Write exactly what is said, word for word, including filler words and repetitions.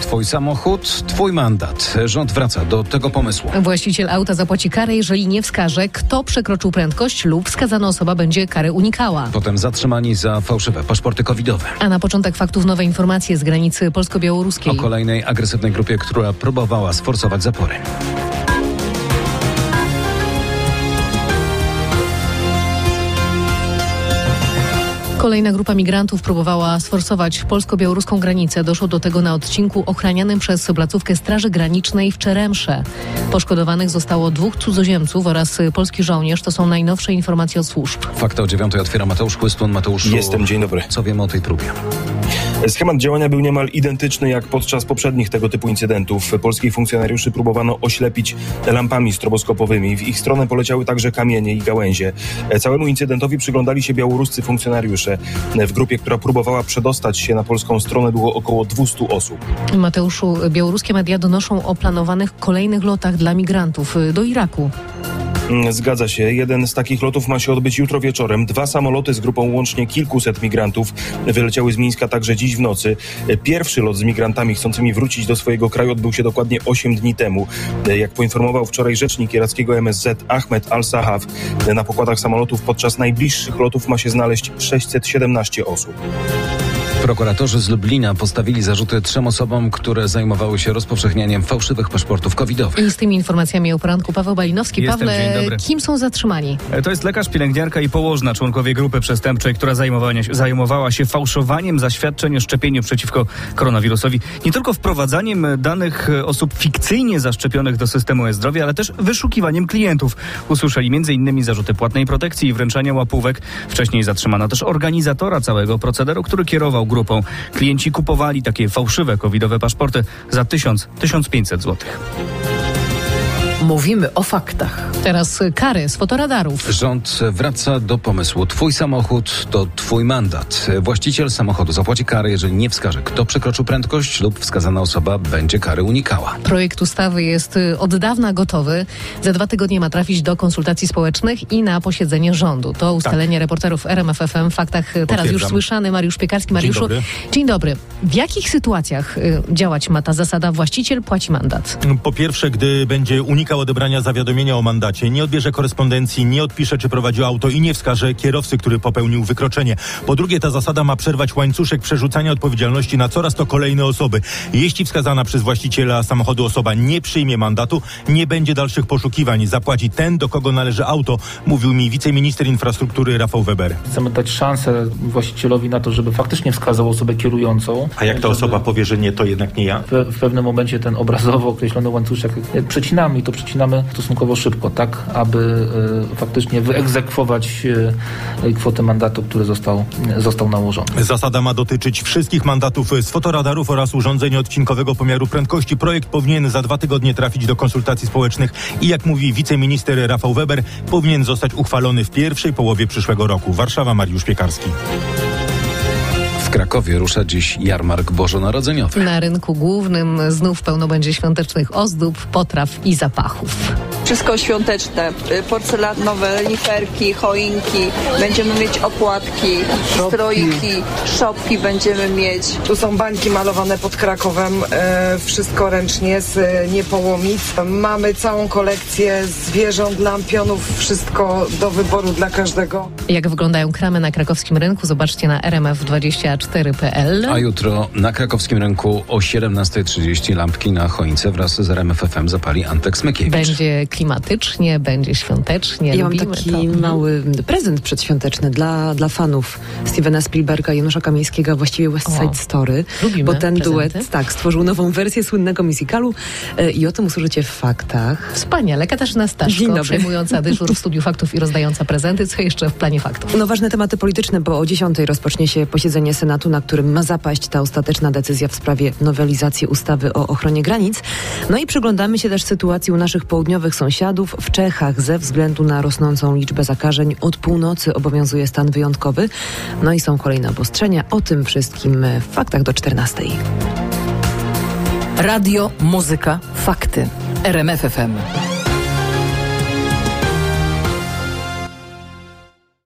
twój samochód, twój mandat. Rząd wraca do tego pomysłu. Właściciel auta zapłaci karę, jeżeli nie wskaże, kto przekroczył prędkość lub wskazana osoba będzie karę unikała. Potem zatrzymani za fałszywe paszporty covidowe. A na początek faktów nowe informacje z granicy polsko-białoruskiej. O kolejnej agresywnej grupie, która próbowała sforsować zapory. Kolejna grupa migrantów próbowała sforsować polsko-białoruską granicę. Doszło do tego na odcinku ochranianym przez placówkę Straży Granicznej w Czeremsze. Poszkodowanych zostało dwóch cudzoziemców oraz polski żołnierz. To są najnowsze informacje od służb. Fakty o dziewiątej otwiera Mateusz Chłystun. Mateuszu, jestem, dzień dobry. Co wiemy o tej próbie? Schemat działania był niemal identyczny jak podczas poprzednich tego typu incydentów. Polskich funkcjonariuszy próbowano oślepić lampami stroboskopowymi. W ich stronę poleciały także kamienie i gałęzie. Całemu incydentowi przyglądali się białoruscy funkcjonariusze. W grupie, która próbowała przedostać się na polską stronę, było około dwieście osób. Mateuszu, białoruskie media donoszą o planowanych kolejnych lotach dla migrantów do Iraku. Zgadza się. Jeden z takich lotów ma się odbyć jutro wieczorem. Dwa samoloty z grupą łącznie kilkuset migrantów wyleciały z Mińska także dziś w nocy. Pierwszy lot z migrantami chcącymi wrócić do swojego kraju odbył się dokładnie osiem dni temu. Jak poinformował wczoraj rzecznik irackiego M S Z Ahmed Al-Sahaf, na pokładach samolotów podczas najbliższych lotów ma się znaleźć sześćset siedemnaście osób. Prokuratorzy z Lublina postawili zarzuty trzem osobom, które zajmowały się rozpowszechnianiem fałszywych paszportów covidowych. I z tymi informacjami o poranku Paweł Balinowski. Jestem, Pawle, kim są zatrzymani? To jest lekarz, pielęgniarka i położna, członkowie grupy przestępczej, która zajmowała, zajmowała się fałszowaniem zaświadczeń o szczepieniu przeciwko koronawirusowi. Nie tylko wprowadzaniem danych osób fikcyjnie zaszczepionych do systemu e-zdrowia, ale też wyszukiwaniem klientów. Usłyszeli między innymi zarzuty płatnej protekcji i wręczania łapówek. Wcześniej zatrzymano też organizatora całego procederu, który kierował grupą. Klienci kupowali takie fałszywe covidowe paszporty za tysiąc do tysiąca pięćset złotych. Mówimy o faktach. Teraz kary z fotoradarów. Rząd wraca do pomysłu. Twój samochód to twój mandat. Właściciel samochodu zapłaci karę, jeżeli nie wskaże, kto przekroczył prędkość lub wskazana osoba będzie kary unikała. Projekt ustawy jest od dawna gotowy. Za dwa tygodnie ma trafić do konsultacji społecznych i na posiedzenie rządu. To ustalenie tak. reporterów R M F F M w faktach teraz już słyszany Mariusz Piekarski. Mariuszu, dzień dobry. Dzień dobry. W jakich sytuacjach y, działać ma ta zasada właściciel płaci mandat? Po pierwsze, gdy będzie unikał odebrania zawiadomienia o mandacie, nie odbierze korespondencji, nie odpisze, czy prowadził auto i nie wskaże kierowcy, który popełnił wykroczenie. Po drugie, ta zasada ma przerwać łańcuszek przerzucania odpowiedzialności na coraz to kolejne osoby. Jeśli wskazana przez właściciela samochodu osoba nie przyjmie mandatu, nie będzie dalszych poszukiwań. Zapłaci ten, do kogo należy auto, mówił mi wiceminister infrastruktury Rafał Weber. Chcemy dać szansę właścicielowi na to, żeby faktycznie wskazał osobę kierującą. A jak ta osoba powie, że nie, to jednak nie ja? W, w pewnym momencie ten obrazowo określony łańcuszek przecinamy i to przecinamy stosunkowo szybko, tak, aby y, faktycznie wyegzekwować y, kwotę mandatu, który został, y, został nałożony. Zasada ma dotyczyć wszystkich mandatów z fotoradarów oraz urządzeń odcinkowego pomiaru prędkości. Projekt powinien za dwa tygodnie trafić do konsultacji społecznych i jak mówi wiceminister Rafał Weber, powinien zostać uchwalony w pierwszej połowie przyszłego roku. Warszawa, Mariusz Piekarski. W Krakowie rusza dziś jarmark bożonarodzeniowy. Na rynku głównym znów pełno będzie świątecznych ozdób, potraw i zapachów. Wszystko świąteczne, porcelanowe liferki, choinki, będziemy mieć opłatki, stroiki, szopki będziemy mieć. Tu są bańki malowane pod Krakowem, e, wszystko ręcznie z e, niepołomic. Mamy całą kolekcję zwierząt, lampionów, wszystko do wyboru dla każdego. Jak wyglądają kramy na krakowskim rynku, zobaczcie na r m f dwadzieścia cztery kropka p l. A jutro na krakowskim rynku o siedemnasta trzydzieści lampki na choince wraz z R M F F M zapali Antek Smykiewicz. Będzie klimatycznie, będzie świątecznie. Ja Lubimy mam taki to. mały prezent przedświąteczny dla, dla fanów Stevena Spielberga i Janusza Kamińskiego, właściwie West Side o, Story. Lubimy bo ten prezenty. duet tak, stworzył nową wersję słynnego musicalu e, i o tym usłyszycie w faktach. Wspaniale. Katarzyna Staszko, przejmująca dyżur w Studiu Faktów i rozdająca prezenty. Co jeszcze w planie faktów? No ważne tematy polityczne, bo o dziesiątej rozpocznie się posiedzenie Senatu, na którym ma zapaść ta ostateczna decyzja w sprawie nowelizacji ustawy o ochronie granic. No i przyglądamy się też sytuacji u naszych południowych sąsiadów. W Czechach ze względu na rosnącą liczbę zakażeń od północy obowiązuje stan wyjątkowy. No i są kolejne obostrzenia. O tym wszystkim w faktach do czternastej. Radio, muzyka, fakty. R M F F M.